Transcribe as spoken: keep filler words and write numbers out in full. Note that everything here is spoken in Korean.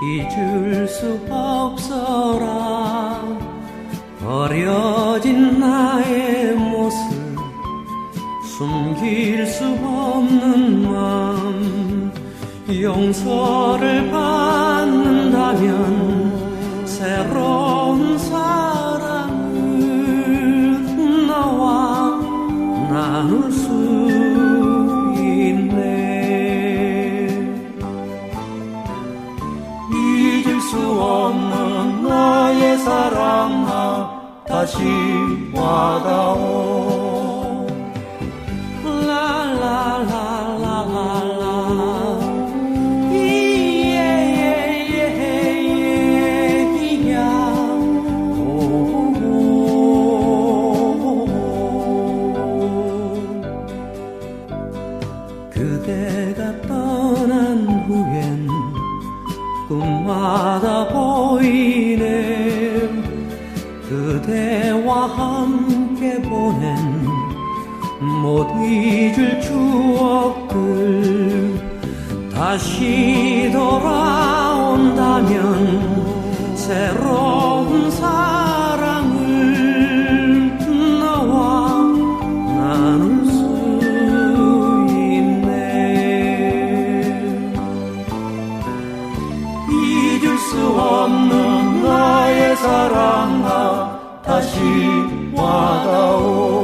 잊을 수 없어라. 버려진 나의 모습, 숨길 수 없는 마음, 용서를 받는다면 새로운 사랑을 너와 나눌 수 있네. 잊을 수 없는 나의 사랑아, 다시 와다오. 라라라라라라 이예예예야. 그대가 떠난 후엔 꿈마다 보이네. 그대와 함께 보낸 못 잊을 추억들 다시 돌아온다면 새로운 사랑을 너와 나눌 수 있네. 잊을 수 없는 나의 사랑아, 다시 와다오.